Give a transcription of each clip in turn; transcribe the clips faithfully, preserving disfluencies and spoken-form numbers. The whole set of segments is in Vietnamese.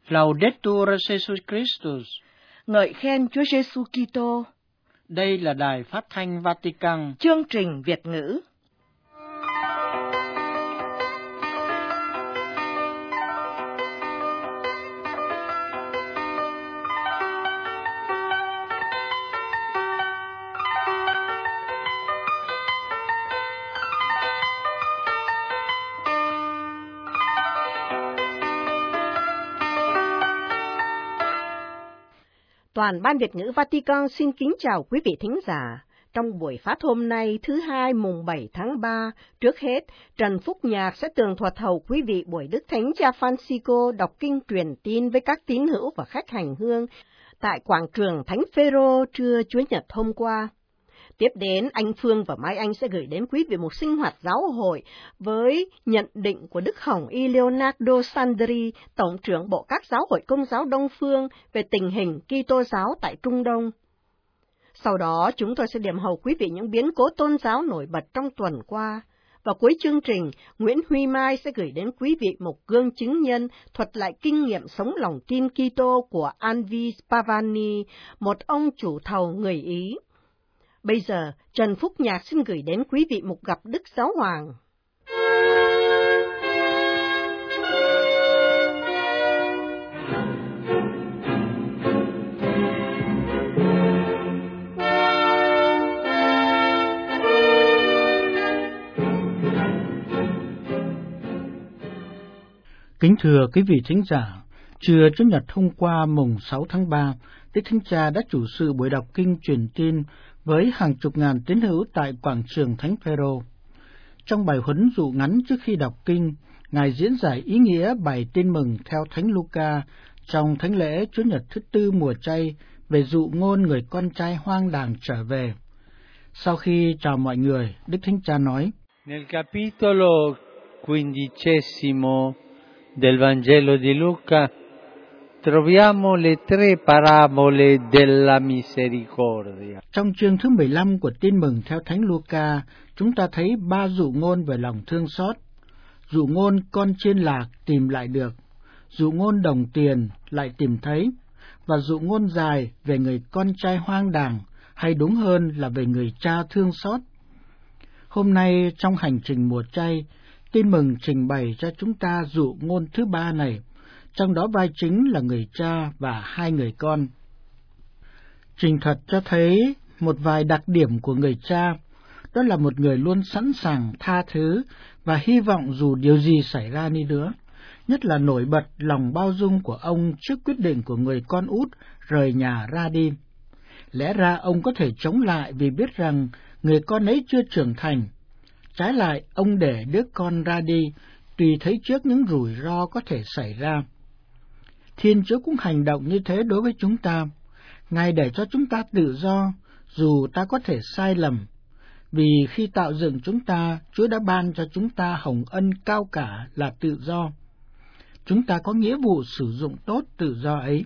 Laudetur Jesus Christus. Ngợi khen Chúa Giêsu Kitô. Đây là Đài Phát thanh Vatican. Chương trình Việt ngữ. Toàn ban Việt ngữ Vatican xin kính chào quý vị thính giả. Trong buổi phát hôm nay thứ hai mùng bảy tháng ba, trước hết, Trần Phúc Nhạc sẽ tường thuật hầu quý vị buổi Đức Thánh Cha Francisco đọc kinh truyền tin với các tín hữu và khách hành hương tại quảng trường Thánh Phêrô trưa Chúa Nhật hôm qua. Tiếp đến, anh Phương và Mai Anh sẽ gửi đến quý vị một sinh hoạt giáo hội với nhận định của Đức Hồng Y Leonardo Sandri, Tổng trưởng Bộ các giáo hội Công giáo Đông Phương về tình hình Kitô giáo tại Trung Đông. Sau đó, chúng tôi sẽ điểm hầu quý vị những biến cố tôn giáo nổi bật trong tuần qua. Và cuối chương trình, Nguyễn Huy Mai sẽ gửi đến quý vị một gương chứng nhân thuật lại kinh nghiệm sống lòng tin Kitô của Anvi Spavani, một ông chủ thầu người Ý. Bây giờ, Trần Phúc Nhạc xin gửi đến quý vị một gặp Đức Giáo Hoàng. Kính thưa quý vị thính giả, trưa Chủ nhật hôm qua mùng sáu tháng ba, Đức Thánh Cha đã chủ sự buổi đọc kinh truyền tin với hàng chục ngàn tín hữu tại quảng trường Thánh Phêrô. Trong bài huấn dụ ngắn trước khi đọc kinh, Ngài diễn giải ý nghĩa bài tin mừng theo Thánh Luca trong thánh lễ Chúa Nhật thứ tư mùa chay về dụ ngôn người con trai hoang đàng trở về. Sau khi chào mọi người, Đức Thánh Cha nói: Nel capitolo quindicesimo del Vangelo di Luca troviamo le tre parabole della misericordia. Trong chương thứ mười lăm của tin mừng theo Thánh Luca, chúng ta thấy ba dụ ngôn về lòng thương xót. Dụ ngôn con chiên lạc tìm lại được, dụ ngôn đồng tiền lại tìm thấy, và dụ ngôn dài về người con trai hoang đàng, hay đúng hơn là về người cha thương xót. Hôm nay trong hành trình mùa chay, tin mừng trình bày cho chúng ta dụ ngôn thứ ba này, trong đó vai chính là người cha và hai người con. Trình thuật cho thấy một vài đặc điểm của người cha, đó là một người luôn sẵn sàng tha thứ và hy vọng dù điều gì xảy ra đi nữa, nhất là nổi bật lòng bao dung của ông trước quyết định của người con út rời nhà ra đi. Lẽ ra ông có thể chống lại vì biết rằng người con ấy chưa trưởng thành. Trái lại, ông để đứa con ra đi, tùy thấy trước những rủi ro có thể xảy ra. Thiên Chúa cũng hành động như thế đối với chúng ta. Ngài để cho chúng ta tự do, dù ta có thể sai lầm. Vì khi tạo dựng chúng ta, Chúa đã ban cho chúng ta hồng ân cao cả là tự do. Chúng ta có nghĩa vụ sử dụng tốt tự do ấy.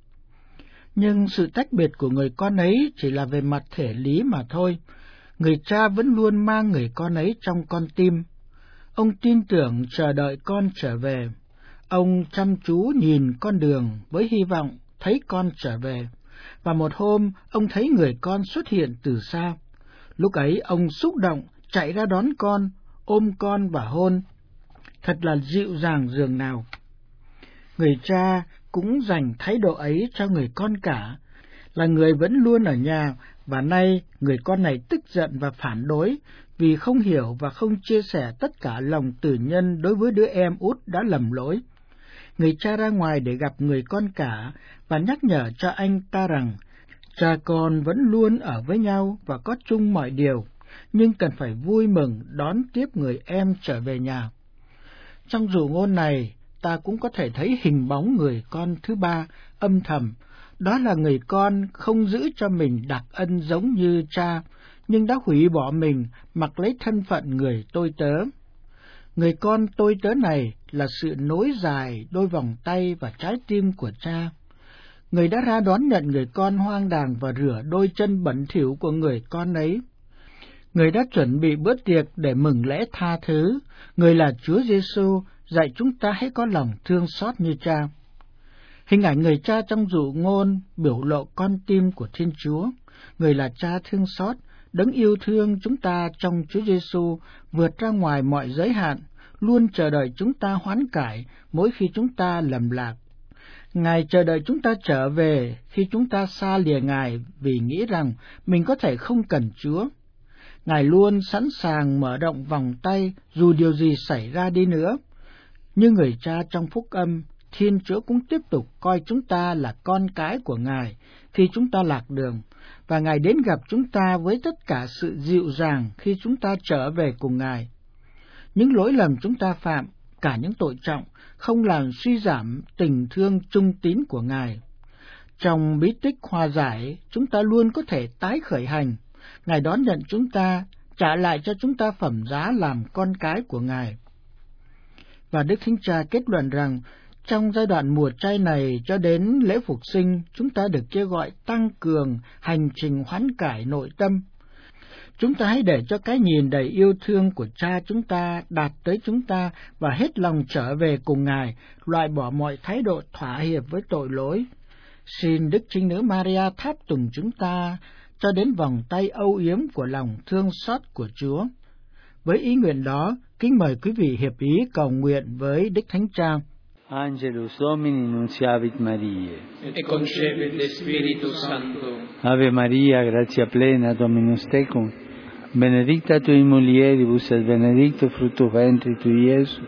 Nhưng sự tách biệt của người con ấy chỉ là về mặt thể lý mà thôi. Người cha vẫn luôn mang người con ấy trong con tim. Ông tin tưởng chờ đợi con trở về. Ông chăm chú nhìn con đường với hy vọng thấy con trở về. Và một hôm, ông thấy người con xuất hiện từ xa. Lúc ấy, ông xúc động, chạy ra đón con, ôm con và hôn. Thật là dịu dàng dường nào. Người cha cũng dành thái độ ấy cho người con cả, là người vẫn luôn ở nhà, và nay người con này tức giận và phản đối vì không hiểu và không chia sẻ tất cả lòng từ nhân đối với đứa em út đã lầm lỗi. Người cha ra ngoài để gặp người con cả và nhắc nhở cho anh ta rằng cha con vẫn luôn ở với nhau và có chung mọi điều, nhưng cần phải vui mừng đón tiếp người em trở về nhà. Trong dụ ngôn này, ta cũng có thể thấy hình bóng người con thứ ba âm thầm, đó là người con không giữ cho mình đặc ân giống như cha, nhưng đã hủy bỏ mình mặc lấy thân phận người tôi tớ. Người con tôi tớ này là sự nối dài đôi vòng tay và trái tim của cha. Người đã ra đón nhận người con hoang đàng và rửa đôi chân bẩn thỉu của người con ấy. Người đã chuẩn bị bữa tiệc để mừng lễ tha thứ. Người là Chúa Giêsu dạy chúng ta hãy có lòng thương xót như cha. Hình ảnh người cha trong dụ ngôn biểu lộ con tim của Thiên Chúa. Người là cha thương xót, đấng yêu thương chúng ta trong Chúa Giêsu vượt ra ngoài mọi giới hạn, luôn chờ đợi chúng ta hoán cải mỗi khi chúng ta lầm lạc. Ngài chờ đợi chúng ta trở về khi chúng ta xa lìa Ngài vì nghĩ rằng mình có thể không cần Chúa. Ngài luôn sẵn sàng mở rộng vòng tay dù điều gì xảy ra đi nữa. Như người cha trong phúc âm, Thiên Chúa cũng tiếp tục coi chúng ta là con cái của Ngài khi chúng ta lạc đường, và Ngài đến gặp chúng ta với tất cả sự dịu dàng khi chúng ta trở về cùng Ngài. Những lỗi lầm chúng ta phạm, cả những tội trọng, không làm suy giảm tình thương trung tín của Ngài. Trong bí tích hòa giải, chúng ta luôn có thể tái khởi hành. Ngài đón nhận chúng ta, trả lại cho chúng ta phẩm giá làm con cái của Ngài. Và Đức Thánh Cha kết luận rằng, trong giai đoạn mùa chay này cho đến lễ Phục sinh, chúng ta được kêu gọi tăng cường hành trình hoán cải nội tâm. Chúng ta hãy để cho cái nhìn đầy yêu thương của Cha chúng ta đạt tới chúng ta và hết lòng trở về cùng Ngài, loại bỏ mọi thái độ thỏa hiệp với tội lỗi. Xin Đức Trinh Nữ Maria tháp tùng chúng ta cho đến vòng tay âu yếm của lòng thương xót của Chúa. Với ý nguyện đó, kính mời quý vị hiệp ý cầu nguyện với Đức Thánh Cha. Angelus Domini nunciavit Mariae. E concepit de Spiritu Sancto. Ave Maria, gratia plena, Dominus tecum, benedicta tui in mulieribus et benedictus fructus ventris tui, Iesus.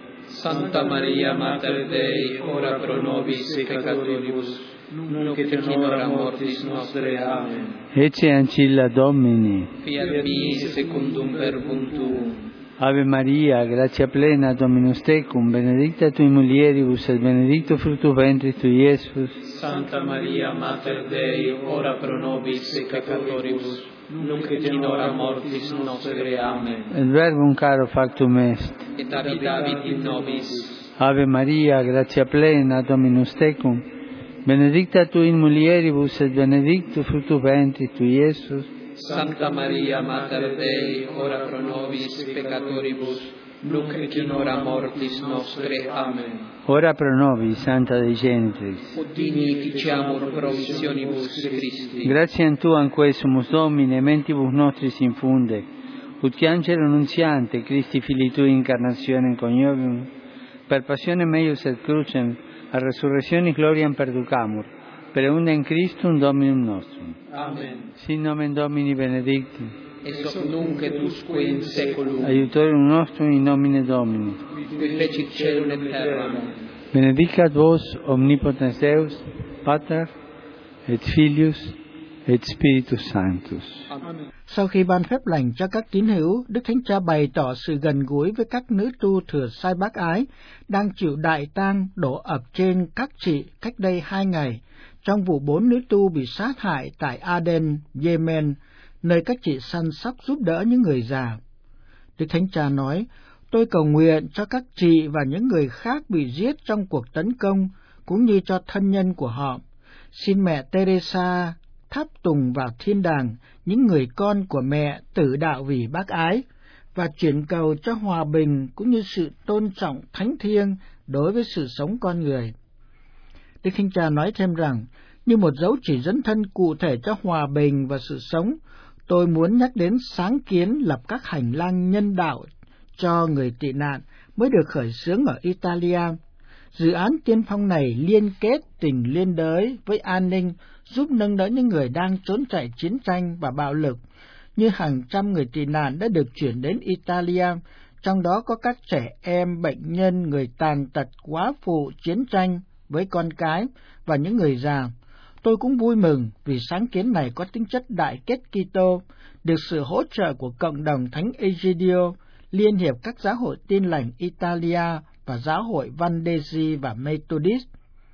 Santa Maria, Mater Dei, ora pro nobis peccatoribus, nunc et in hora mortis nostre. Amen. Ecce ancilla Domini. Fiat mi secundum verbum tuum. Ave Maria, gratia plena, Dominus tecum, benedicta tui in mulieribus et benedictus fructus ventris tui, Iesus. Santa Maria, Mater Dei, ora pro nobis peccatoribus, nunc et in hora mortis nostre. Amen. Et verbum caro factum est. Et habitavit in nobis. Ave Maria, gratia plena, Dominus tecum, benedicta tui in mulieribus et benedictus fructus ventris tui, Iesus. Santa Maria, Mater Dei, ora pro nobis peccatoribus, nunc et in hora mortis nostre. Amen. Ora pro nobis, Santa Dei Genitrix. Udini ficiamur promissionibus Christi. Gratiam Tuam quae sumus Domine, mentibus nostris infunde, ut che angelo nunziante, Christi Filii Tui incarnationem coniovium, per passionem meius et crucem, a resurrectionis gloriam perducamur, per eundem Christum Dominum nostrum. Amen. Sin nomen Domini benedictum, Et hoc nunc et usque in saeculum. aiutorium nostrum in nomine Domini. Qui fecit caelum et terram. Benedicat vos omnipotens Deus, Pater, et Filius, et Spiritus Sanctus. Amen. Sau khi ban phép lành cho các tín hữu, Đức Thánh Cha bày tỏ sự gần gũi với các nữ tu thừa sai bác ái đang chịu đại tang đổ ập trên các chị cách đây hai ngày trong vụ bốn nữ tu bị sát hại tại Aden, Yemen, nơi các chị săn sóc giúp đỡ những người già. Đức Thánh Cha nói, tôi cầu nguyện cho các chị và những người khác bị giết trong cuộc tấn công, cũng như cho thân nhân của họ. Xin mẹ Teresa tháp tùng vào thiên đàng những người con của mẹ tử đạo vì bác ái, và chuyển cầu cho hòa bình cũng như sự tôn trọng thánh thiêng đối với sự sống con người. Đức Thánh Cha nói thêm rằng, như một dấu chỉ dẫn thân cụ thể cho hòa bình và sự sống, tôi muốn nhắc đến sáng kiến lập các hành lang nhân đạo cho người tị nạn mới được khởi xướng ở Italia. Dự án tiên phong này liên kết tình liên đới với an ninh, giúp nâng đỡ những người đang trốn chạy chiến tranh và bạo lực, như hàng trăm người tị nạn đã được chuyển đến Italia, trong đó có các trẻ em, bệnh nhân, người tàn tật, quá phụ, chiến tranh với con cái và những người già. Tôi cũng vui mừng vì sáng kiến này có tính chất đại kết Kitô, được sự hỗ trợ của cộng đồng Thánh Egidio, Liên hiệp các giáo hội Tin lành Italia và giáo hội Valdesi và Methodist.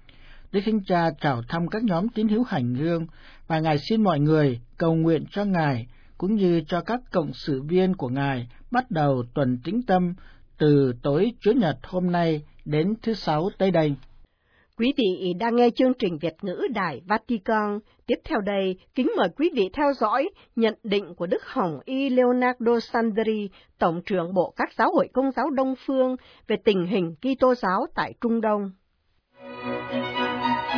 Đức Thánh Cha chào thăm các nhóm tín hữu hành hương, và Ngài xin mọi người cầu nguyện cho Ngài cũng như cho các cộng sự viên của Ngài bắt đầu tuần tĩnh tâm từ tối Chủ nhật hôm nay đến thứ Sáu tới đây. Quý vị đang nghe chương trình Việt ngữ Đài Vatican. Tiếp theo đây, kính mời quý vị theo dõi nhận định của Đức Hồng Y Leonardo Sandri, Tổng trưởng Bộ các giáo hội Công giáo Đông Phương về tình hình Kitô giáo tại Trung Đông.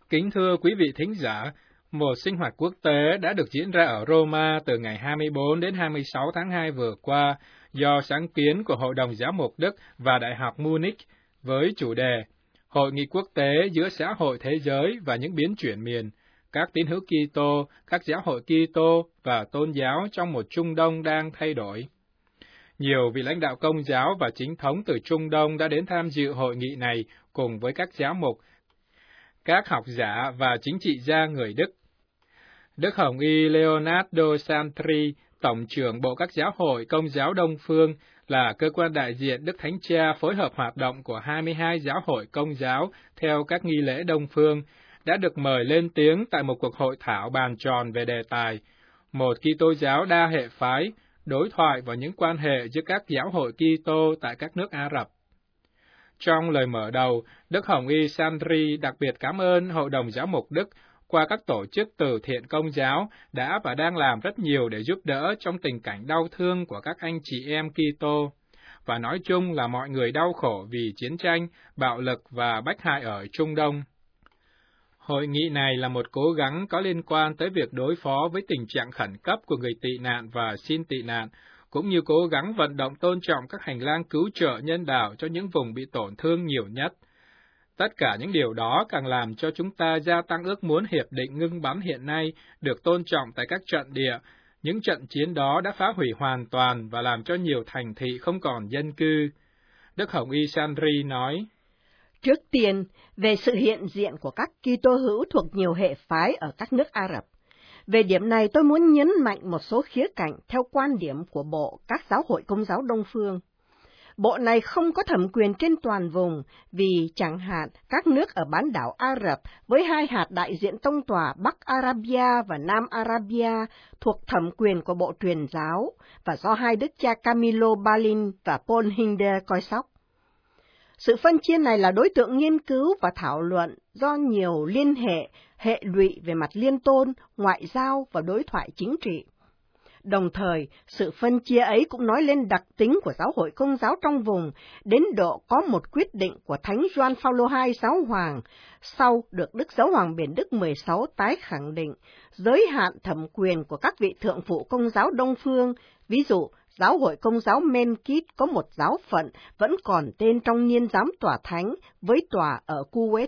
Kính thưa quý vị thính giả, một sinh hoạt quốc tế đã được diễn ra ở Roma từ ngày hai mươi bốn đến hai mươi sáu tháng hai vừa qua do sáng kiến của Hội đồng Giáo mục Đức và Đại học Munich với chủ đề Hội nghị quốc tế giữa xã hội thế giới và những biến chuyển miền, các tín hữu Kitô, các giáo hội Kitô và tôn giáo trong một Trung Đông đang thay đổi. Nhiều vị lãnh đạo Công giáo và chính thống từ Trung Đông đã đến tham dự hội nghị này cùng với các giáo mục, các học giả và chính trị gia người Đức. Đức Hồng Y Leonardo Santri, Tổng trưởng Bộ các giáo hội Công giáo Đông Phương, là cơ quan đại diện Đức Thánh Cha phối hợp hoạt động của hai mươi hai giáo hội Công giáo theo các nghi lễ Đông Phương, đã được mời lên tiếng tại một cuộc hội thảo bàn tròn về đề tài một Kitô giáo đa hệ phái, đối thoại và những quan hệ giữa các giáo hội Kitô tại các nước Ả Rập. Trong lời mở đầu, Đức Hồng Y Santri đặc biệt cảm ơn Hội đồng Giáo mục Đức qua các tổ chức từ thiện Công giáo đã và đang làm rất nhiều để giúp đỡ trong tình cảnh đau thương của các anh chị em Kitô, và nói chung là mọi người đau khổ vì chiến tranh, bạo lực và bách hại ở Trung Đông. Hội nghị này là một cố gắng có liên quan tới việc đối phó với tình trạng khẩn cấp của người tị nạn và xin tị nạn, cũng như cố gắng vận động tôn trọng các hành lang cứu trợ nhân đạo cho những vùng bị tổn thương nhiều nhất. Tất cả những điều đó càng làm cho chúng ta gia tăng ước muốn hiệp định ngưng bắn hiện nay được tôn trọng tại các trận địa. Những trận chiến đó đã phá hủy hoàn toàn và làm cho nhiều thành thị không còn dân cư. Đức Hồng Y Santri nói, Trước tiên, về sự hiện diện của các Kitô hữu thuộc nhiều hệ phái ở các nước Ả Rập. Về điểm này tôi muốn nhấn mạnh một số khía cạnh theo quan điểm của Bộ các giáo hội Công giáo Đông Phương. Bộ này không có thẩm quyền trên toàn vùng vì chẳng hạn các nước ở bán đảo Ả Rập với hai hạt đại diện tông tòa Bắc Arabia và Nam Arabia thuộc thẩm quyền của Bộ Truyền giáo và do hai đức cha Camillo Balin và Paul Hinder coi sóc. Sự phân chia này là đối tượng nghiên cứu và thảo luận do nhiều liên hệ, hệ lụy về mặt liên tôn, ngoại giao và đối thoại chính trị. Đồng thời, sự phân chia ấy cũng nói lên đặc tính của giáo hội Công giáo trong vùng, đến độ có một quyết định của Thánh Gioan Phaolô hai Giáo hoàng, sau được Đức Giáo hoàng Biển Đức mười sáu tái khẳng định, giới hạn thẩm quyền của các vị thượng phụ Công giáo Đông Phương, ví dụ, Giáo hội Công giáo Menkit có một giáo phận vẫn còn tên trong niên giám tòa thánh với tòa ở Kuwait.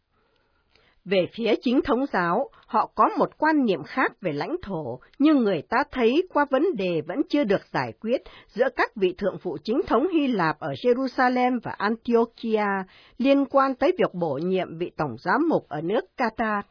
Về phía chính thống giáo, họ có một quan niệm khác về lãnh thổ, nhưng người ta thấy qua vấn đề vẫn chưa được giải quyết giữa các vị thượng phụ chính thống Hy Lạp ở Jerusalem và Antiochia liên quan tới việc bổ nhiệm vị tổng giám mục ở nước Qatar.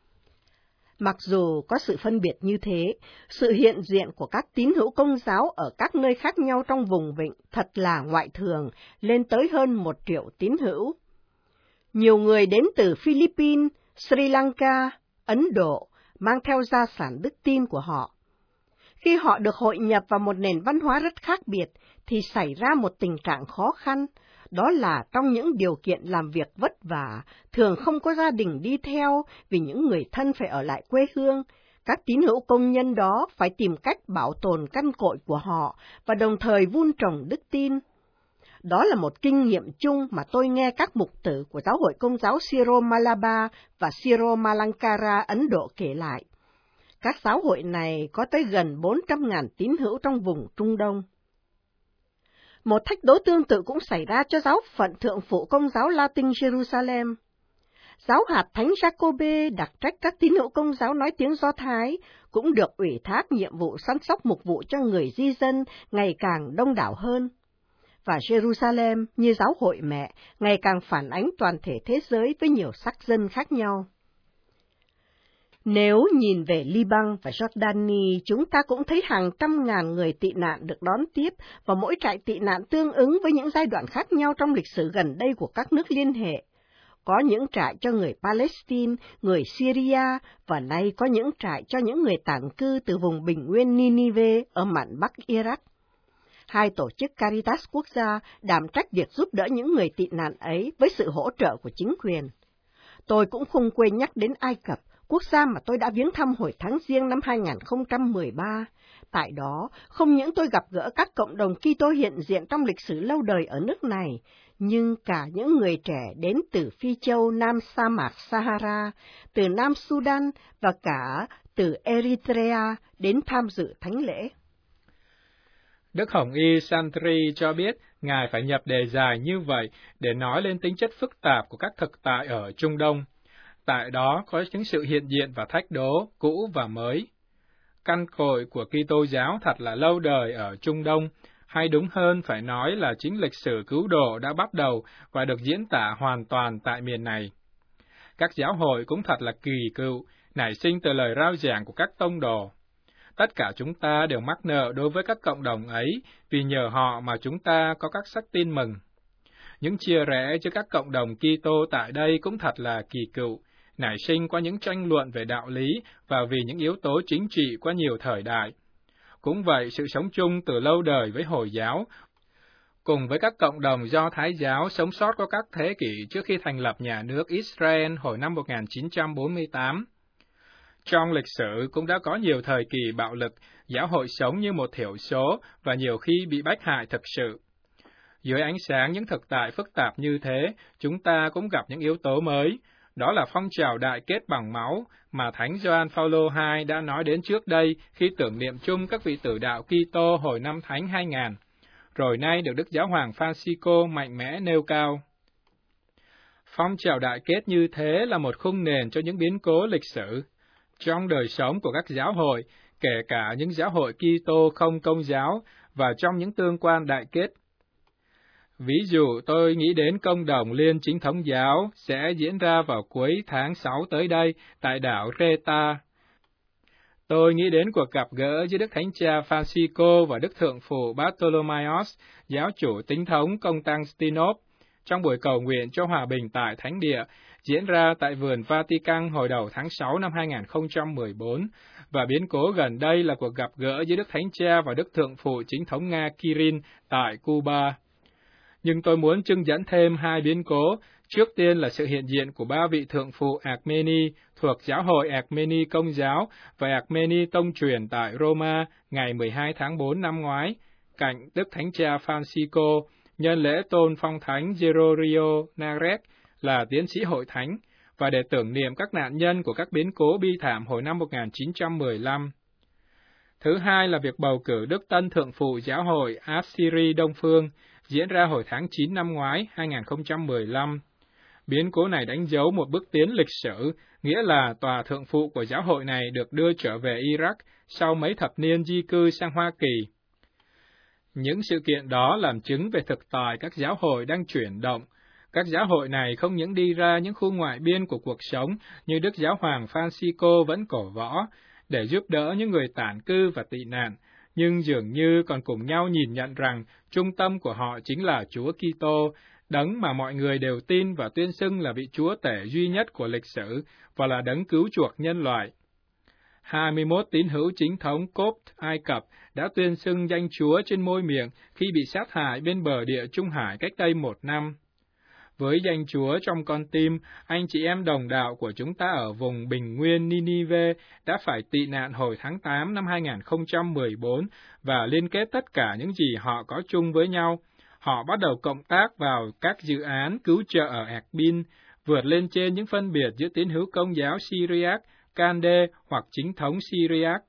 Mặc dù có sự phân biệt như thế, sự hiện diện của các tín hữu Công giáo ở các nơi khác nhau trong vùng vịnh thật là ngoại thường, lên tới hơn một triệu tín hữu. Nhiều người đến từ Philippines, Sri Lanka, Ấn Độ, mang theo gia sản đức tin của họ. Khi họ được hội nhập vào một nền văn hóa rất khác biệt, thì xảy ra một tình trạng khó khăn, đó là trong những điều kiện làm việc vất vả, thường không có gia đình đi theo vì những người thân phải ở lại quê hương. Các tín hữu công nhân đó phải tìm cách bảo tồn căn cội của họ và đồng thời vun trồng đức tin. Đó là một kinh nghiệm chung mà tôi nghe các mục tử của giáo hội Công giáo Syro Malabar và Syro Malankara Ấn Độ kể lại. Các giáo hội này có tới gần bốn trăm nghìn tín hữu trong vùng Trung Đông. Một thách đố tương tự cũng xảy ra cho giáo phận thượng phụ Công giáo Latin Jerusalem. Giáo hạt Thánh Jacobe đặc trách các tín hữu Công giáo nói tiếng Do Thái cũng được ủy thác nhiệm vụ săn sóc mục vụ cho người di dân ngày càng đông đảo hơn. Và Jerusalem như giáo hội mẹ ngày càng phản ánh toàn thể thế giới với nhiều sắc dân khác nhau. Nếu nhìn về Liban và Jordani, chúng ta cũng thấy hàng trăm ngàn người tị nạn được đón tiếp và mỗi trại tị nạn tương ứng với những giai đoạn khác nhau trong lịch sử gần đây của các nước liên hệ. Có những trại cho người Palestine, người Syria và nay có những trại cho những người tản cư từ vùng bình nguyên Ninive ở mạn Bắc Iraq. Hai tổ chức Caritas quốc gia đảm trách việc giúp đỡ những người tị nạn ấy với sự hỗ trợ của chính quyền. Tôi cũng không quên nhắc đến Ai Cập, quốc gia mà tôi đã viếng thăm hồi tháng Giêng năm hai nghìn không trăm mười ba. Tại đó, không những tôi gặp gỡ các cộng đồng Kitô hiện diện trong lịch sử lâu đời ở nước này, nhưng cả những người trẻ đến từ Phi Châu, Nam sa mạc Sahara, từ Nam Sudan và cả từ Eritrea đến tham dự thánh lễ. Đức Hồng Y Santri cho biết Ngài phải nhập đề dài như vậy để nói lên tính chất phức tạp của các thực tại ở Trung Đông. Tại đó có những sự hiện diện và thách đố, cũ và mới. Căn cội của Kitô giáo thật là lâu đời ở Trung Đông, hay đúng hơn phải nói là chính lịch sử cứu độ đã bắt đầu và được diễn tả hoàn toàn tại miền này. Các giáo hội cũng thật là kỳ cựu, nảy sinh từ lời rao giảng của các tông đồ. Tất cả chúng ta đều mắc nợ đối với các cộng đồng ấy, vì nhờ họ mà chúng ta có các sách tin mừng. Những chia rẽ giữa các cộng đồng Kitô tại đây cũng thật là kỳ cựu, nảy sinh qua những tranh luận về đạo lý và vì những yếu tố chính trị qua nhiều thời đại. Cũng vậy, sự sống chung từ lâu đời với Hồi giáo, cùng với các cộng đồng Do Thái giáo sống sót qua các thế kỷ trước khi thành lập nhà nước Israel hồi năm một nghìn chín trăm bốn mươi tám. Trong lịch sử cũng đã có nhiều thời kỳ bạo lực, giáo hội sống như một thiểu số và nhiều khi bị bách hại thực sự. Dưới ánh sáng những thực tại phức tạp như thế, chúng ta cũng gặp những yếu tố mới. Đó là phong trào đại kết bằng máu mà Thánh Gioan Phaolô hai đã nói đến trước đây khi tưởng niệm chung các vị tử đạo Kitô hồi năm Thánh hai nghìn, rồi nay được Đức Giáo hoàng Francisco mạnh mẽ nêu cao. Phong trào đại kết như thế là một khung nền cho những biến cố lịch sử. Trong đời sống của các giáo hội, kể cả những giáo hội Kitô không công giáo và trong những tương quan đại kết. Ví dụ, tôi nghĩ đến công đồng Liên Chính thống giáo sẽ diễn ra vào cuối tháng sáu tới đây tại đảo Creta. Tôi nghĩ đến cuộc gặp gỡ giữa Đức Thánh Cha Francisco và Đức Thượng phụ Bartholomeos, giáo chủ Chính thống Constantinople, trong buổi cầu nguyện cho hòa bình tại Thánh Địa, diễn ra tại vườn Vatican hồi đầu tháng sáu năm hai nghìn không trăm mười bốn, và biến cố gần đây là cuộc gặp gỡ giữa Đức Thánh Cha và Đức Thượng phụ Chính thống Nga Kirill tại Cuba. Nhưng tôi muốn trưng dẫn thêm hai biến cố. Trước tiên là sự hiện diện của ba vị thượng phụ Armeni thuộc giáo hội Armeni Công giáo và Armeni Tông truyền tại Roma ngày mười hai tháng tư năm ngoái, cạnh Đức Thánh Cha Francisco, nhân lễ tôn phong thánh Gregorio Naret là tiến sĩ hội thánh, và để tưởng niệm các nạn nhân của các biến cố bi thảm hồi năm một nghìn chín trăm mười lăm. Thứ hai là việc bầu cử Đức Tân Thượng phụ giáo hội Assyri Đông Phương, diễn ra hồi tháng chín năm ngoái, hai nghìn không trăm mười lăm. Biến cố này đánh dấu một bước tiến lịch sử, nghĩa là tòa thượng phụ của giáo hội này được đưa trở về Iraq sau mấy thập niên di cư sang Hoa Kỳ. Những sự kiện đó làm chứng về thực tại các giáo hội đang chuyển động. Các giáo hội này không những đi ra những khu ngoại biên của cuộc sống như Đức Giáo hoàng Francisco vẫn cổ võ, để giúp đỡ những người tản cư và tị nạn, nhưng dường như còn cùng nhau nhìn nhận rằng trung tâm của họ chính là Chúa Kitô, đấng mà mọi người đều tin và tuyên xưng là vị Chúa tể duy nhất của lịch sử và là đấng cứu chuộc nhân loại. hai mươi mốt tín hữu chính thống Copt Ai Cập đã tuyên xưng danh Chúa trên môi miệng khi bị sát hại bên bờ địa Trung Hải cách đây một năm. Với danh Chúa trong con tim, anh chị em đồng đạo của chúng ta ở vùng bình nguyên Ninive đã phải tị nạn hồi tháng tám năm hai nghìn không trăm mười bốn và liên kết tất cả những gì họ có chung với nhau. Họ bắt đầu cộng tác vào các dự án cứu trợ ở Erbil, vượt lên trên những phân biệt giữa tín hữu Công giáo Syriac, Kande hoặc chính thống Syriac.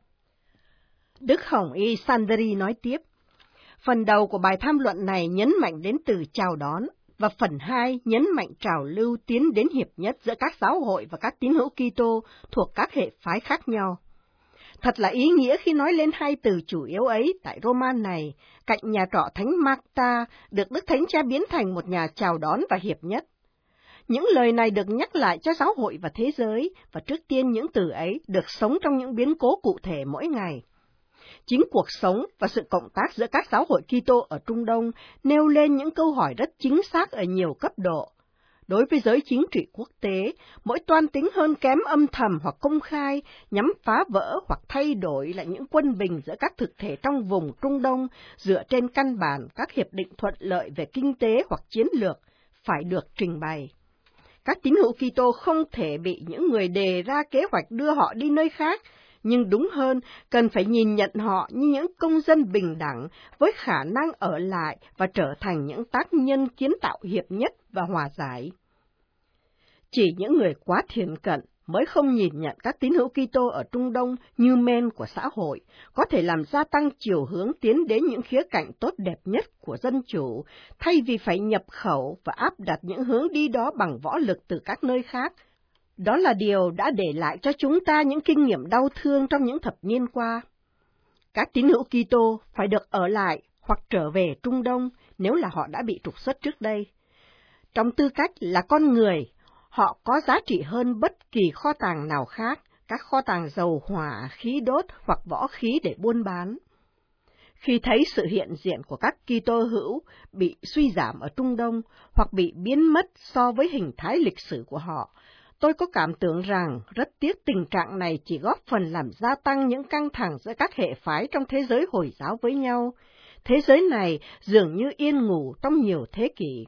Đức Hồng Y Sandri nói tiếp, phần đầu của bài tham luận này nhấn mạnh đến từ chào đón, và phần hai nhấn mạnh trào lưu tiến đến hiệp nhất giữa các giáo hội và các tín hữu Kitô thuộc các hệ phái khác nhau. Thật là ý nghĩa khi nói lên hai từ chủ yếu ấy tại Roma này, cạnh nhà trọ Thánh Marta được Đức Thánh Cha biến thành một nhà chào đón và hiệp nhất. Những lời này được nhắc lại cho giáo hội và thế giới, và trước tiên những từ ấy được sống trong những biến cố cụ thể mỗi ngày. Chính cuộc sống và sự cộng tác giữa các giáo hội Kitô ở Trung Đông nêu lên những câu hỏi rất chính xác ở nhiều cấp độ. Đối với giới chính trị quốc tế, mỗi toan tính hơn kém âm thầm hoặc công khai nhằm phá vỡ hoặc thay đổi lại những quân bình giữa các thực thể trong vùng Trung Đông dựa trên căn bản các hiệp định thuận lợi về kinh tế hoặc chiến lược phải được trình bày. Các tín hữu Kitô không thể bị những người đề ra kế hoạch đưa họ đi nơi khác, nhưng đúng hơn, cần phải nhìn nhận họ như những công dân bình đẳng với khả năng ở lại và trở thành những tác nhân kiến tạo hiệp nhất và hòa giải. Chỉ những người quá thiển cận mới không nhìn nhận các tín hữu Kitô ở Trung Đông như men của xã hội, có thể làm gia tăng chiều hướng tiến đến những khía cạnh tốt đẹp nhất của dân chủ, thay vì phải nhập khẩu và áp đặt những hướng đi đó bằng võ lực từ các nơi khác. Đó là điều đã để lại cho chúng ta những kinh nghiệm đau thương trong những thập niên qua. Các tín hữu Kitô phải được ở lại hoặc trở về Trung Đông nếu là họ đã bị trục xuất trước đây. Trong tư cách là con người, họ có giá trị hơn bất kỳ kho tàng nào khác, các kho tàng dầu hỏa, khí đốt hoặc võ khí để buôn bán. Khi thấy sự hiện diện của các Kitô hữu bị suy giảm ở Trung Đông hoặc bị biến mất so với hình thái lịch sử của họ, tôi có cảm tưởng rằng rất tiếc tình trạng này chỉ góp phần làm gia tăng những căng thẳng giữa các hệ phái trong thế giới Hồi giáo với nhau. Thế giới này dường như yên ngủ trong nhiều thế kỷ.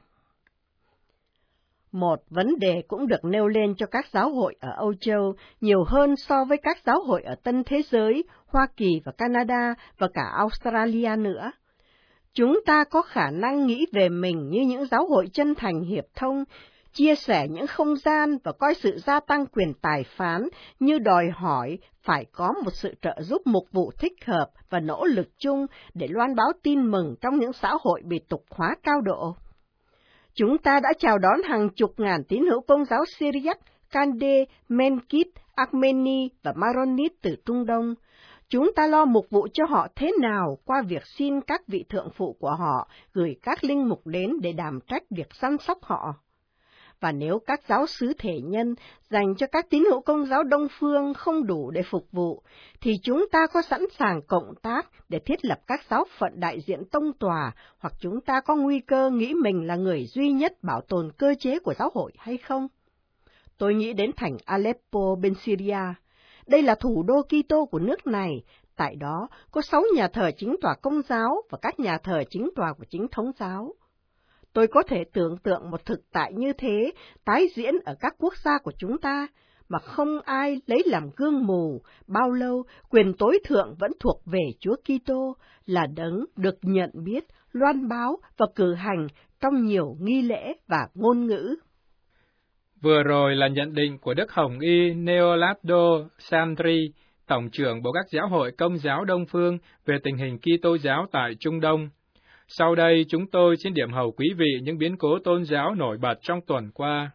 Một vấn đề cũng được nêu lên cho các giáo hội ở Âu Châu nhiều hơn so với các giáo hội ở Tân Thế Giới, Hoa Kỳ và Canada và cả Australia nữa. Chúng ta có khả năng nghĩ về mình như những giáo hội chân thành hiệp thông, chia sẻ những không gian và coi sự gia tăng quyền tài phán như đòi hỏi phải có một sự trợ giúp mục vụ thích hợp và nỗ lực chung để loan báo tin mừng trong những xã hội bị tục hóa cao độ. Chúng ta đã chào đón hàng chục ngàn tín hữu Công giáo Syriac, Kande, Menkit, Armeni và Maronit từ Trung Đông. Chúng ta lo mục vụ cho họ thế nào qua việc xin các vị thượng phụ của họ gửi các linh mục đến để đảm trách việc săn sóc họ. Và nếu các giáo xứ thể nhân dành cho các tín hữu Công giáo Đông Phương không đủ để phục vụ, thì chúng ta có sẵn sàng cộng tác để thiết lập các giáo phận đại diện tông tòa, hoặc chúng ta có nguy cơ nghĩ mình là người duy nhất bảo tồn cơ chế của giáo hội hay không? Tôi nghĩ đến thành Aleppo bên Syria. Đây là thủ đô Kitô của nước này. Tại đó có sáu nhà thờ chính tòa Công giáo và các nhà thờ chính tòa của chính thống giáo. Tôi có thể tưởng tượng một thực tại như thế tái diễn ở các quốc gia của chúng ta, mà không ai lấy làm gương mù, bao lâu quyền tối thượng vẫn thuộc về Chúa Kitô, là đấng được nhận biết, loan báo và cử hành trong nhiều nghi lễ và ngôn ngữ. Vừa rồi là nhận định của Đức Hồng Y Neolabdo Sandri, Tổng trưởng Bộ các Giáo hội Công giáo Đông Phương về tình hình Kitô giáo tại Trung Đông. Sau đây, chúng tôi xin điểm hầu quý vị những biến cố tôn giáo nổi bật trong tuần qua.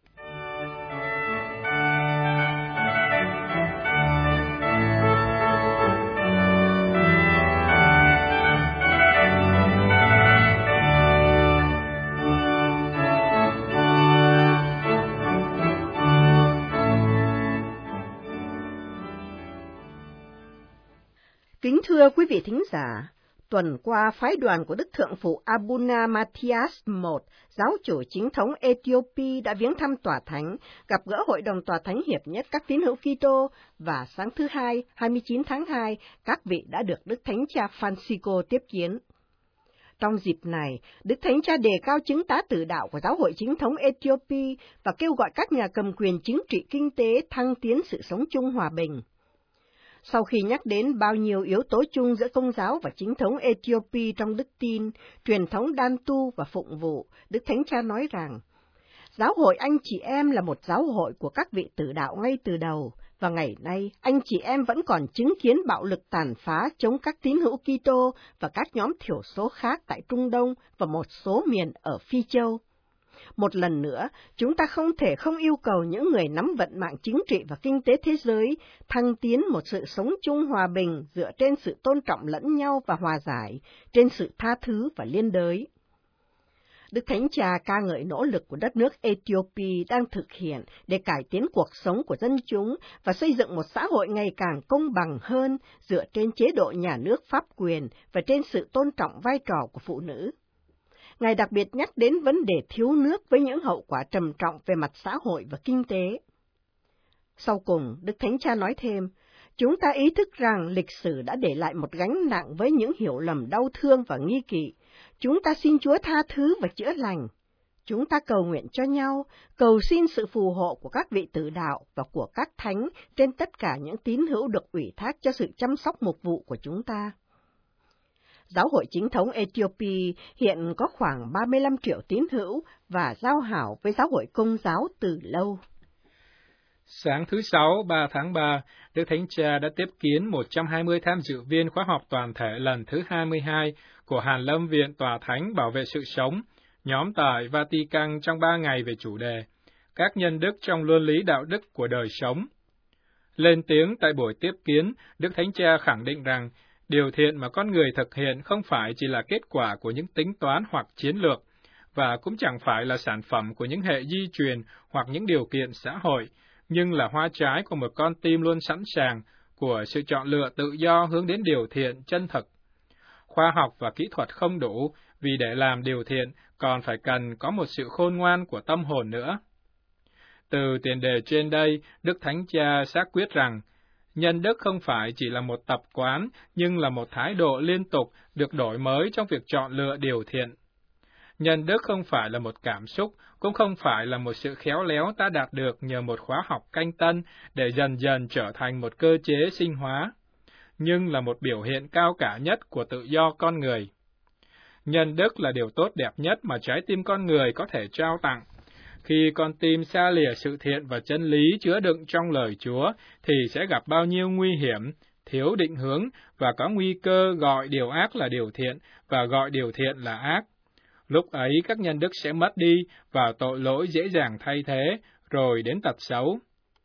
Kính thưa quý vị thính giả, tuần qua, phái đoàn của Đức Thượng phụ Abuna Matthias đệ nhị, giáo chủ chính thống Ethiopia đã viếng thăm tòa thánh, gặp gỡ Hội đồng tòa thánh hiệp nhất các tín hữu Kitô, và sáng thứ Hai, hai mươi chín tháng hai, các vị đã được Đức Thánh Cha Francisco tiếp kiến. Trong dịp này, Đức Thánh Cha đề cao chứng tá tử đạo của giáo hội chính thống Ethiopia và kêu gọi các nhà cầm quyền chính trị kinh tế thăng tiến sự sống chung hòa bình. Sau khi nhắc đến bao nhiêu yếu tố chung giữa Công giáo và chính thống Ethiopia trong đức tin, truyền thống đan tu và phụng vụ, Đức Thánh Cha nói rằng, giáo hội anh chị em là một giáo hội của các vị tử đạo ngay từ đầu, và ngày nay anh chị em vẫn còn chứng kiến bạo lực tàn phá chống các tín hữu Kitô và các nhóm thiểu số khác tại Trung Đông và một số miền ở Phi Châu. Một lần nữa, chúng ta không thể không yêu cầu những người nắm vận mạng chính trị và kinh tế thế giới thăng tiến một sự sống chung hòa bình dựa trên sự tôn trọng lẫn nhau và hòa giải, trên sự tha thứ và liên đới. Đức Thánh Cha ca ngợi nỗ lực của đất nước Ethiopia đang thực hiện để cải tiến cuộc sống của dân chúng và xây dựng một xã hội ngày càng công bằng hơn dựa trên chế độ nhà nước pháp quyền và trên sự tôn trọng vai trò của phụ nữ. Ngài đặc biệt nhắc đến vấn đề thiếu nước với những hậu quả trầm trọng về mặt xã hội và kinh tế. Sau cùng, Đức Thánh Cha nói thêm, chúng ta ý thức rằng lịch sử đã để lại một gánh nặng với những hiểu lầm đau thương và nghi kỵ. Chúng ta xin Chúa tha thứ và chữa lành. Chúng ta cầu nguyện cho nhau, cầu xin sự phù hộ của các vị tử đạo và của các thánh trên tất cả những tín hữu được ủy thác cho sự chăm sóc mục vụ của chúng ta. Giáo hội chính thống Ethiopia hiện có khoảng ba mươi lăm triệu tín hữu và giao hảo với giáo hội Công giáo từ lâu. Sáng thứ Sáu, ba tháng ba, Đức Thánh Cha đã tiếp kiến một trăm hai mươi tham dự viên khóa họp toàn thể lần thứ hai mươi hai của Hàn Lâm Viện Tòa Thánh Bảo vệ Sự Sống, nhóm tại Vatican trong ba ngày về chủ đề Các nhân đức trong luân lý đạo đức của đời sống. Lên tiếng tại buổi tiếp kiến, Đức Thánh Cha khẳng định rằng điều thiện mà con người thực hiện không phải chỉ là kết quả của những tính toán hoặc chiến lược, và cũng chẳng phải là sản phẩm của những hệ di truyền hoặc những điều kiện xã hội, nhưng là hoa trái của một con tim luôn sẵn sàng, của sự chọn lựa tự do hướng đến điều thiện chân thực. Khoa học và kỹ thuật không đủ, vì để làm điều thiện còn phải cần có một sự khôn ngoan của tâm hồn nữa. Từ tiền đề trên đây, Đức Thánh Cha xác quyết rằng, nhân đức không phải chỉ là một tập quán, nhưng là một thái độ liên tục được đổi mới trong việc chọn lựa điều thiện. Nhân đức không phải là một cảm xúc, cũng không phải là một sự khéo léo ta đạt được nhờ một khóa học canh tân để dần dần trở thành một cơ chế sinh hóa, nhưng là một biểu hiện cao cả nhất của tự do con người. Nhân đức là điều tốt đẹp nhất mà trái tim con người có thể trao tặng. Khi con tim xa lìa sự thiện và chân lý chứa đựng trong lời Chúa, thì sẽ gặp bao nhiêu nguy hiểm, thiếu định hướng và có nguy cơ gọi điều ác là điều thiện và gọi điều thiện là ác. Lúc ấy các nhân đức sẽ mất đi và tội lỗi dễ dàng thay thế, rồi đến tật xấu.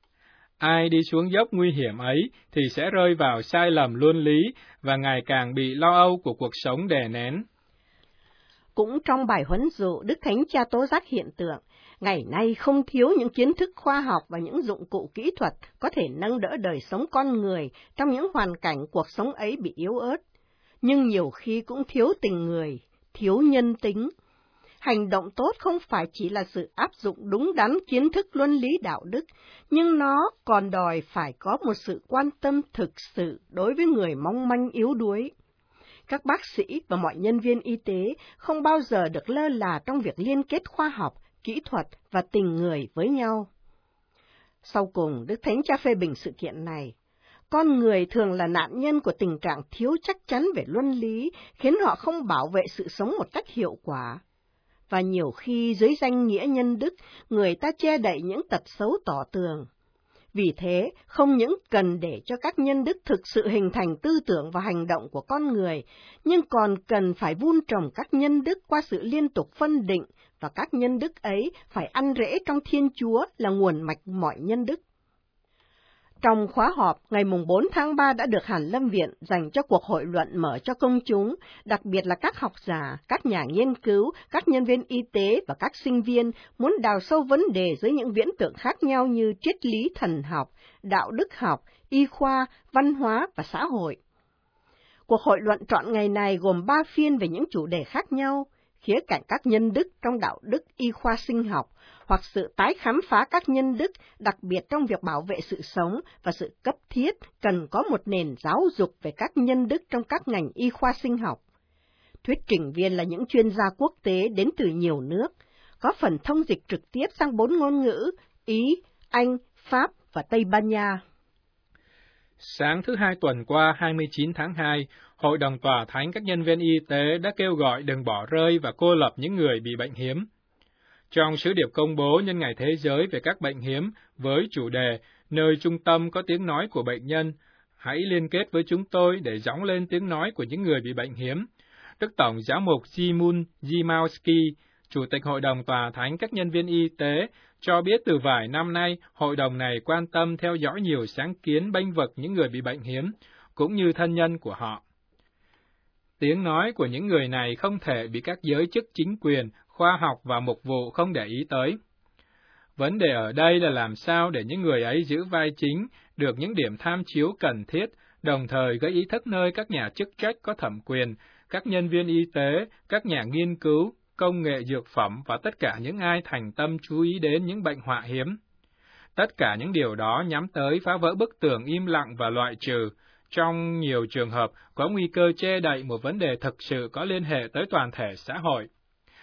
Ai đi xuống dốc nguy hiểm ấy thì sẽ rơi vào sai lầm luân lý và ngày càng bị lo âu của cuộc sống đè nén. Cũng trong bài huấn dụ, Đức Thánh Cha tố giác hiện tượng, ngày nay không thiếu những kiến thức khoa học và những dụng cụ kỹ thuật có thể nâng đỡ đời sống con người trong những hoàn cảnh cuộc sống ấy bị yếu ớt, nhưng nhiều khi cũng thiếu tình người, thiếu nhân tính. Hành động tốt không phải chỉ là sự áp dụng đúng đắn kiến thức luân lý đạo đức, nhưng nó còn đòi phải có một sự quan tâm thực sự đối với người mong manh yếu đuối. Các bác sĩ và mọi nhân viên y tế không bao giờ được lơ là trong việc liên kết khoa học, kỹ thuật và tình người với nhau. Sau cùng, Đức Thánh Cha phê bình sự kiện này. Con người thường là nạn nhân của tình trạng thiếu chắc chắn về luân lý, khiến họ không bảo vệ sự sống một cách hiệu quả. Và nhiều khi dưới danh nghĩa nhân đức, người ta che đậy những tật xấu tỏ tường. Vì thế, không những cần để cho các nhân đức thực sự hình thành tư tưởng và hành động của con người, nhưng còn cần phải vun trồng các nhân đức qua sự liên tục phân định, và các nhân đức ấy phải ăn rễ trong Thiên Chúa là nguồn mạch mọi nhân đức. Trong khóa họp, ngày bốn tháng ba đã được Hàn Lâm Viện dành cho cuộc hội luận mở cho công chúng, đặc biệt là các học giả, các nhà nghiên cứu, các nhân viên y tế và các sinh viên muốn đào sâu vấn đề dưới những viễn tượng khác nhau như triết lý thần học, đạo đức học, y khoa, văn hóa và xã hội. Cuộc hội luận trọn ngày này gồm ba phiên về những chủ đề khác nhau, khía cạnh các nhân đức trong đạo đức y khoa sinh học, hoặc sự tái khám phá các nhân đức, đặc biệt trong việc bảo vệ sự sống và sự cấp thiết cần có một nền giáo dục về các nhân đức trong các ngành y khoa sinh học. Thuyết trình viên là những chuyên gia quốc tế đến từ nhiều nước, có phần thông dịch trực tiếp sang bốn ngôn ngữ, Ý, Anh, Pháp và Tây Ban Nha. Sáng thứ hai tuần qua, hai mươi chín tháng hai, Hội đồng Tòa Thánh các nhân viên y tế đã kêu gọi đừng bỏ rơi và cô lập những người bị bệnh hiếm. Trong sứ điệp công bố nhân ngày Thế giới về các bệnh hiếm với chủ đề Nơi trung tâm có tiếng nói của bệnh nhân, hãy liên kết với chúng tôi để gióng lên tiếng nói của những người bị bệnh hiếm, Đức Tổng Giám mục Zimun Zimowski, Chủ tịch Hội đồng Tòa Thánh các nhân viên y tế, cho biết từ vài năm nay, hội đồng này quan tâm theo dõi nhiều sáng kiến bênh vực những người bị bệnh hiếm, cũng như thân nhân của họ. Tiếng nói của những người này không thể bị các giới chức chính quyền, khoa học và mục vụ không để ý tới. Vấn đề ở đây là làm sao để những người ấy giữ vai chính, được những điểm tham chiếu cần thiết, đồng thời gây ý thức nơi các nhà chức trách có thẩm quyền, các nhân viên y tế, các nhà nghiên cứu, công nghệ dược phẩm và tất cả những ai thành tâm chú ý đến những bệnh họa hiếm. Tất cả những điều đó nhắm tới phá vỡ bức tường im lặng và loại trừ, trong nhiều trường hợp có nguy cơ che đậy một vấn đề thực sự có liên hệ tới toàn thể xã hội.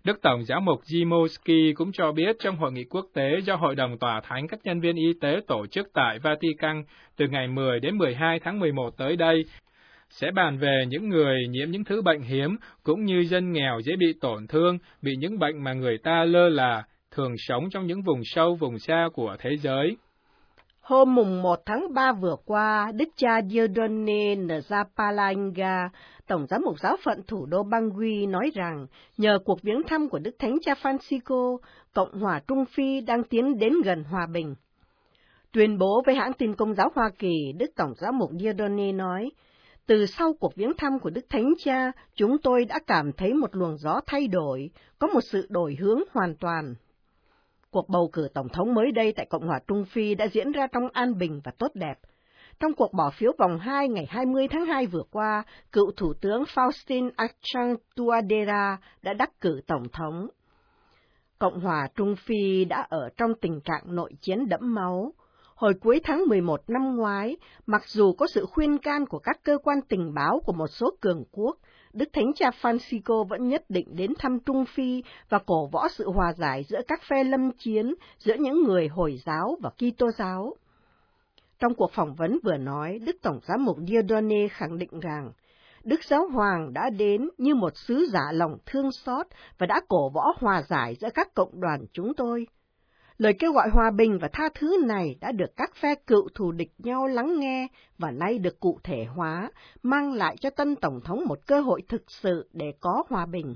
Đức Tổng giám mục Zimowski cũng cho biết trong hội nghị quốc tế do Hội đồng Tòa Thánh các nhân viên y tế tổ chức tại Vatican từ ngày mười đến mười hai tháng mười một tới đây, sẽ bàn về những người nhiễm những thứ bệnh hiếm, cũng như dân nghèo dễ bị tổn thương, bị những bệnh mà người ta lơ là, thường sống trong những vùng sâu, vùng xa của thế giới. Hôm mùng một tháng ba vừa qua, Đức cha Diodone Nzapalanga, Tổng giám mục giáo phận thủ đô Bangui nói rằng, nhờ cuộc viếng thăm của Đức Thánh cha Francisco, Cộng hòa Trung Phi đang tiến đến gần hòa bình. Tuyên bố với hãng tin Công giáo Hoa Kỳ, Đức Tổng giám mục Diodone nói, từ sau cuộc viếng thăm của Đức Thánh cha, chúng tôi đã cảm thấy một luồng gió thay đổi, có một sự đổi hướng hoàn toàn. Cuộc bầu cử tổng thống mới đây tại Cộng hòa Trung Phi đã diễn ra trong an bình và tốt đẹp. Trong cuộc bỏ phiếu vòng hai ngày hai mươi tháng hai vừa qua, cựu Thủ tướng Faustin Archange Touadera đã đắc cử tổng thống. Cộng hòa Trung Phi đã ở trong tình trạng nội chiến đẫm máu. Hồi cuối tháng mười một năm ngoái, mặc dù có sự khuyên can của các cơ quan tình báo của một số cường quốc, Đức Thánh cha Francisco vẫn nhất định đến thăm Trung Phi và cổ võ sự hòa giải giữa các phe lâm chiến, giữa những người Hồi giáo và Kitô giáo. Trong cuộc phỏng vấn vừa nói, Đức Tổng giám mục Diodone khẳng định rằng, Đức Giáo Hoàng đã đến như một sứ giả lòng thương xót và đã cổ võ hòa giải giữa các cộng đoàn chúng tôi. Lời kêu gọi hòa bình và tha thứ này đã được các phe cựu thù địch nhau lắng nghe và nay được cụ thể hóa, mang lại cho tân Tổng thống một cơ hội thực sự để có hòa bình.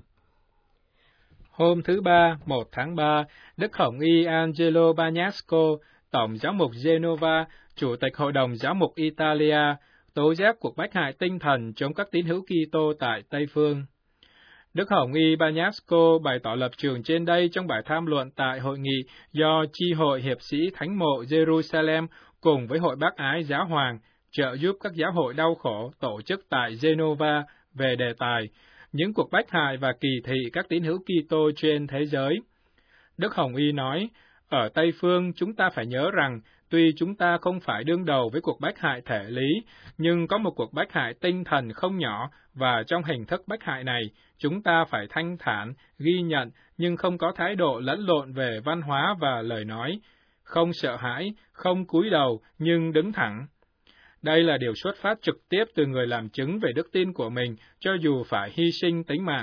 Hôm thứ Ba, một tháng ba, Đức Hồng Y Angelo Bagnasco, Tổng giám mục Genova, Chủ tịch Hội đồng Giáo mục Italia, tố giác cuộc bách hại tinh thần chống các tín hữu Kitô tại Tây Phương. Đức Hồng Y Bagnasco bày tỏ lập trường trên đây trong bài tham luận tại hội nghị do Chi hội Hiệp sĩ Thánh mộ Jerusalem cùng với Hội Bác ái Giáo hoàng trợ giúp các giáo hội đau khổ tổ chức tại Genova về đề tài những cuộc bách hại và kỳ thị các tín hữu Kitô trên thế giới. Đức Hồng Y nói, ở Tây Phương chúng ta phải nhớ rằng tuy chúng ta không phải đương đầu với cuộc bách hại thể lý, nhưng có một cuộc bách hại tinh thần không nhỏ, và trong hình thức bách hại này, chúng ta phải thanh thản, ghi nhận, nhưng không có thái độ lẫn lộn về văn hóa và lời nói, không sợ hãi, không cúi đầu, nhưng đứng thẳng. Đây là điều xuất phát trực tiếp từ người làm chứng về đức tin của mình, cho dù phải hy sinh tính mạng.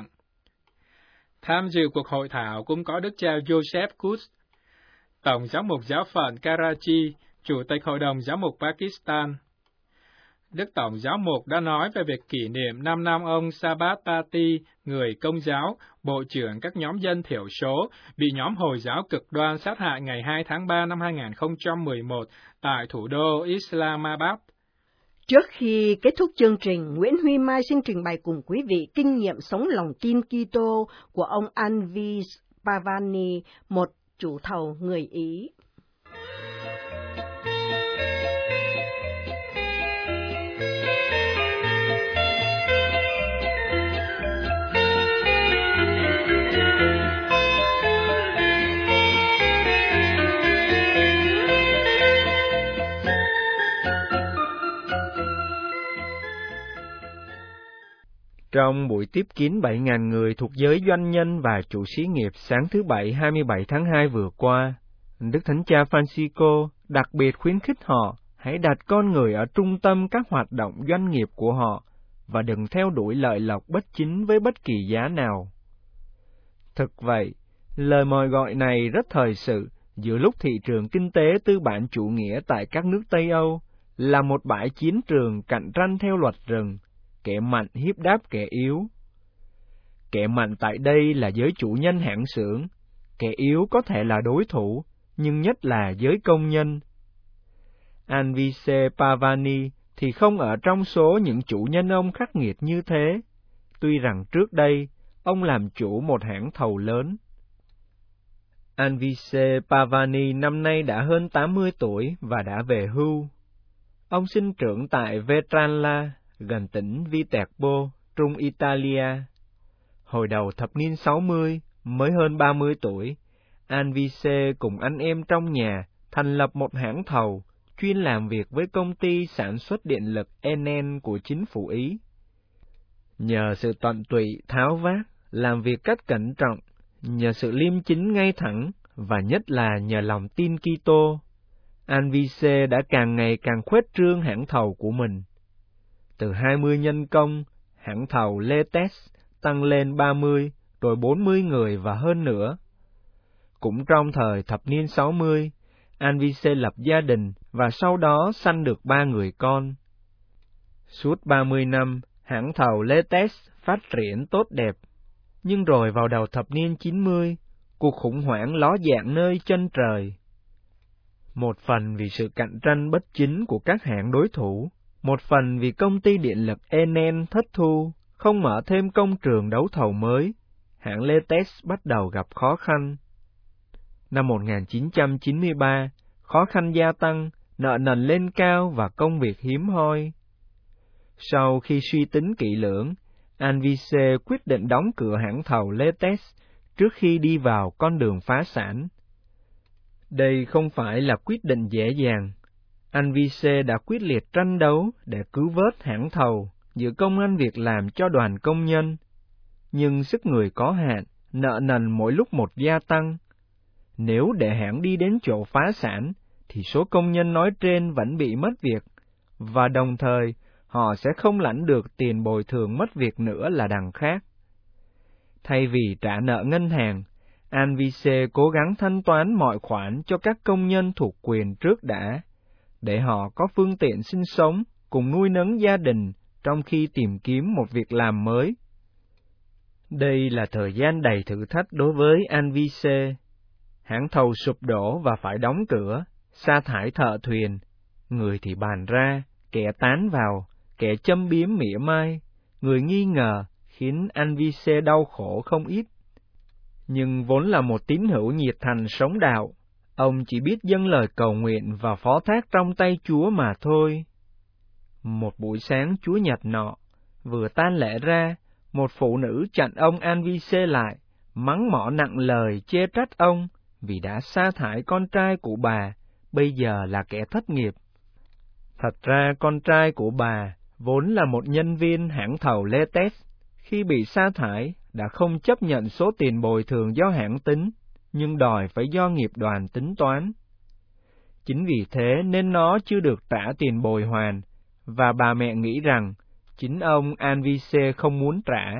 Tham dự cuộc hội thảo cũng có Đức cha Joseph Kuz, Tổng giám mục giáo phận Karachi, Chủ tịch Hội đồng Giáo mục Pakistan. Đức Tổng giáo mục đã nói về việc kỷ niệm năm năm ông Sabat Pati, người Công giáo, Bộ trưởng các nhóm dân thiểu số, bị nhóm Hồi giáo cực đoan sát hại ngày hai tháng ba năm hai nghìn không trăm mười một tại thủ đô Islamabad. Trước khi kết thúc chương trình, Nguyễn Huy Mai xin trình bày cùng quý vị kinh nghiệm sống lòng tin Kitô của ông Anvis Pavani, một chủ thầu người Ý. Trong buổi tiếp kiến bảy nghìn người thuộc giới doanh nhân và chủ xí nghiệp sáng thứ Bảy hai mươi bảy tháng hai vừa qua, Đức Thánh cha Francisco đặc biệt khuyến khích họ hãy đặt con người ở trung tâm các hoạt động doanh nghiệp của họ và đừng theo đuổi lợi lộc bất chính với bất kỳ giá nào. Thực vậy, lời mời gọi này rất thời sự giữa lúc thị trường kinh tế tư bản chủ nghĩa tại các nước Tây Âu là một bãi chiến trường cạnh tranh theo luật rừng, kẻ mạnh hiếp đáp kẻ yếu. Kẻ mạnh tại đây là giới chủ nhân hãng xưởng, kẻ yếu có thể là đối thủ, nhưng nhất là giới công nhân. Anvise Pavani thì không ở trong số những chủ nhân ông khắc nghiệt như thế, tuy rằng trước đây ông làm chủ một hãng thầu lớn. Anvise Pavani năm nay đã hơn tám mươi tuổi và đã về hưu. Ông sinh trưởng tại Vetralla, gần tỉnh Viterbo, Trung Italia. Hồi đầu thập niên sáu mươi, mới hơn ba mươi tuổi, Anvise cùng anh em trong nhà thành lập một hãng thầu chuyên làm việc với công ty sản xuất điện lực Enen của chính phủ Ý. Nhờ sự tận tụy, tháo vát, làm việc cách cẩn trọng, Nhờ sự liêm chính ngay thẳng và nhất là nhờ lòng tin Kitô, en vê xê đã càng ngày càng khuếch trương hãng thầu của mình. Từ hai mươi nhân công, hãng thầu Letes tăng lên ba mươi, rồi bốn mươi người và hơn nữa. Cũng trong thời thập niên sáu mươi, en vê xê lập gia đình và sau đó sanh được ba người con. Suốt ba mươi năm, hãng thầu Letes phát triển tốt đẹp. Nhưng rồi vào đầu thập niên chín mươi, cuộc khủng hoảng ló dạng nơi chân trời. Một phần vì sự cạnh tranh bất chính của các hãng đối thủ, một phần vì công ty điện lực Enel thất thu, không mở thêm công trường đấu thầu mới, hãng Letes bắt đầu gặp khó khăn. Năm một nghìn chín trăm chín mươi ba, khó khăn gia tăng, nợ nần lên cao và công việc hiếm hoi. Sau khi suy tính kỹ lưỡng, en vê xê quyết định đóng cửa hãng thầu Letes trước khi đi vào con đường phá sản. Đây không phải là quyết định dễ dàng. en vê xê đã quyết liệt tranh đấu để cứu vớt hãng thầu, giữ công ăn việc làm cho đoàn công nhân. Nhưng sức người có hạn, nợ nần mỗi lúc một gia tăng. Nếu để hãng đi đến chỗ phá sản, thì số công nhân nói trên vẫn bị mất việc, và đồng thời họ sẽ không lãnh được tiền bồi thường mất việc nữa là đằng khác. Thay vì trả nợ ngân hàng, en vê xê cố gắng thanh toán mọi khoản cho các công nhân thuộc quyền trước đã, để họ có phương tiện sinh sống cùng nuôi nấng gia đình trong khi tìm kiếm một việc làm mới. Đây là thời gian đầy thử thách đối với en vê xê. Hãng thầu sụp đổ và phải đóng cửa, sa thải thợ thuyền, người thì bàn ra, kẻ tán vào, kẻ châm biếm mỉa mai, người nghi ngờ, khiến en vê xê đau khổ không ít. Nhưng vốn là một tín hữu nhiệt thành sống đạo, ông chỉ biết dâng lời cầu nguyện và phó thác trong tay Chúa mà thôi. Một buổi sáng Chúa Nhật nọ, vừa tan lễ ra, một phụ nữ chặn ông en vê xê lại, mắng mỏ nặng lời chê trách ông vì đã sa thải con trai của bà, bây giờ là kẻ thất nghiệp. Thật ra con trai của bà vốn là một nhân viên hãng thầu Letes, khi bị sa thải đã không chấp nhận số tiền bồi thường do hãng tính, nhưng đòi phải do nghiệp đoàn tính toán. Chính vì thế nên nó chưa được trả tiền bồi hoàn, và bà mẹ nghĩ rằng chính ông en vê xê không muốn trả.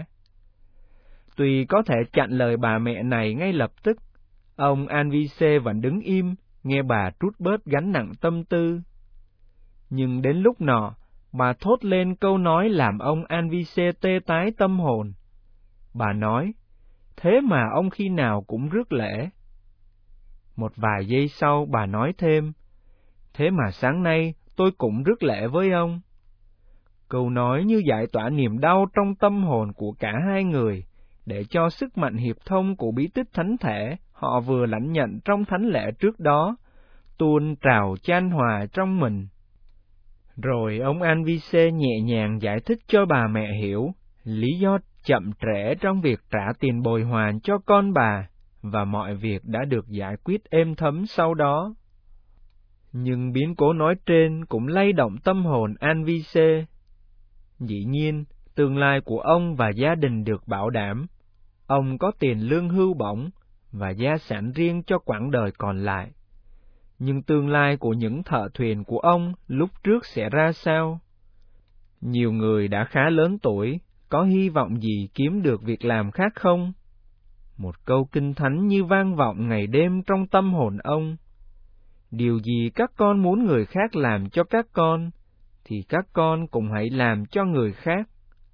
Tuy có thể chặn lời bà mẹ này ngay lập tức, ông en vê xê vẫn đứng im, nghe bà trút bớt gánh nặng tâm tư. Nhưng đến lúc nọ, bà thốt lên câu nói làm ông en vê xê tê tái tâm hồn. Bà nói, thế mà ông khi nào cũng rước lễ. Một vài giây sau bà nói thêm, thế mà sáng nay tôi cũng rước lễ với ông. Câu nói như giải tỏa niềm đau trong tâm hồn của cả hai người, để cho sức mạnh hiệp thông của bí tích thánh thể họ vừa lãnh nhận trong thánh lễ trước đó, tuôn trào chan hòa trong mình. Rồi ông en vê xê nhẹ nhàng giải thích cho bà mẹ hiểu lý do chậm trễ trong việc trả tiền bồi hoàn cho con bà, và mọi việc đã được giải quyết êm thấm sau đó. Nhưng biến cố nói trên cũng lay động tâm hồn en vê xê. Dĩ nhiên, tương lai của ông và gia đình được bảo đảm. Ông có tiền lương hưu bổng và gia sản riêng cho quãng đời còn lại. Nhưng tương lai của những thợ thuyền của ông lúc trước sẽ ra sao? Nhiều người đã khá lớn tuổi, có hy vọng gì kiếm được việc làm khác không? Một câu kinh thánh như vang vọng ngày đêm trong tâm hồn ông. Điều gì các con muốn người khác làm cho các con, thì các con cũng hãy làm cho người khác.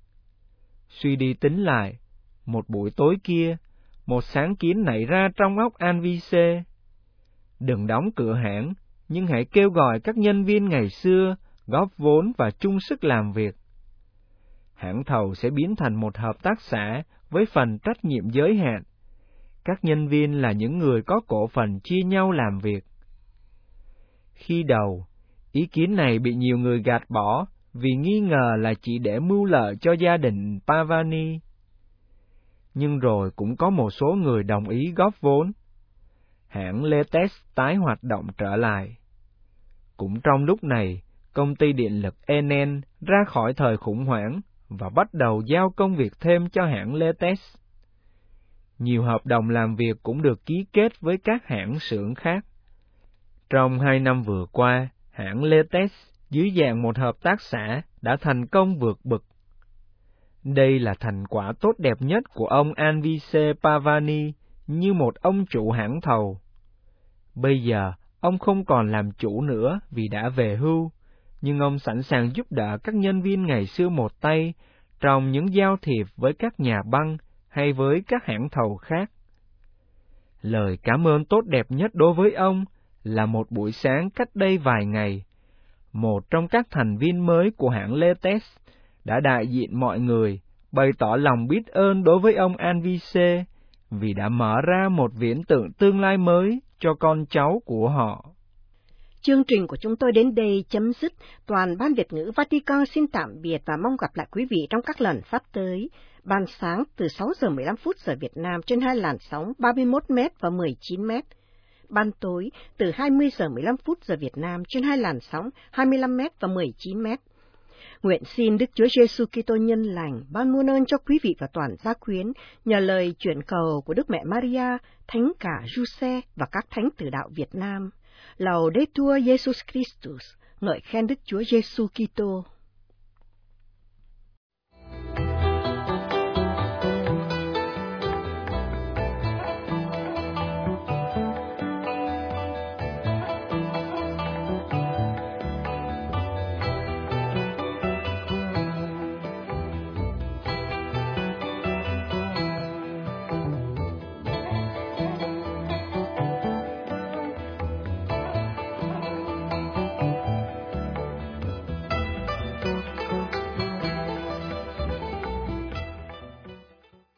Suy đi tính lại, một buổi tối kia, một sáng kiến nảy ra trong óc en vê xê. Đừng đóng cửa hãng, nhưng hãy kêu gọi các nhân viên ngày xưa góp vốn và chung sức làm việc. Hãng thầu sẽ biến thành một hợp tác xã với phần trách nhiệm giới hạn. Các nhân viên là những người có cổ phần chia nhau làm việc. Khi đầu, ý kiến này bị nhiều người gạt bỏ vì nghi ngờ là chỉ để mưu lợi cho gia đình Pavani. Nhưng rồi cũng có một số người đồng ý góp vốn. Hãng Letes tái hoạt động trở lại. Cũng trong lúc này, công ty điện lực Enel ra khỏi thời khủng hoảng và bắt đầu giao công việc thêm cho hãng Letes. Nhiều hợp đồng làm việc cũng được ký kết với các hãng xưởng khác. Trong hai năm vừa qua, hãng Letex dưới dạng một hợp tác xã đã thành công vượt bậc. Đây là thành quả tốt đẹp nhất của ông Anvise Pavani như một ông chủ hãng thầu. Bây giờ, ông không còn làm chủ nữa vì đã về hưu, nhưng ông sẵn sàng giúp đỡ các nhân viên ngày xưa một tay trong những giao thiệp với các nhà băng hay với các hãng thầu khác. Lời cảm ơn tốt đẹp nhất đối với ông là một buổi sáng cách đây vài ngày, một trong các thành viên mới của hãng Letex đã đại diện mọi người bày tỏ lòng biết ơn đối với ông Anvise vì đã mở ra một viễn tượng tương lai mới cho con cháu của họ. Chương trình của chúng tôi đến đây chấm dứt. Toàn Ban Việt ngữ Vatican xin tạm biệt và mong gặp lại quý vị trong các lần phát tới. Ban sáng từ sáu giờ mười lăm phút giờ Việt Nam trên hai làn sóng ba mươi mốt mét và mười chín mét. Ban tối từ hai mươi giờ mười lăm phút giờ Việt Nam trên hai làn sóng hai mươi lăm mét và mười chín mét. Nguyện xin Đức Chúa Giêsu Kitô nhân lành ban muôn ơn cho quý vị và toàn gia quyến nhờ lời chuyển cầu của Đức Mẹ Maria, Thánh cả Giuse và các thánh tử đạo Việt Nam. Laudetur Jesus Christus, ngợi khen Đức Chúa Giêsu Kitô.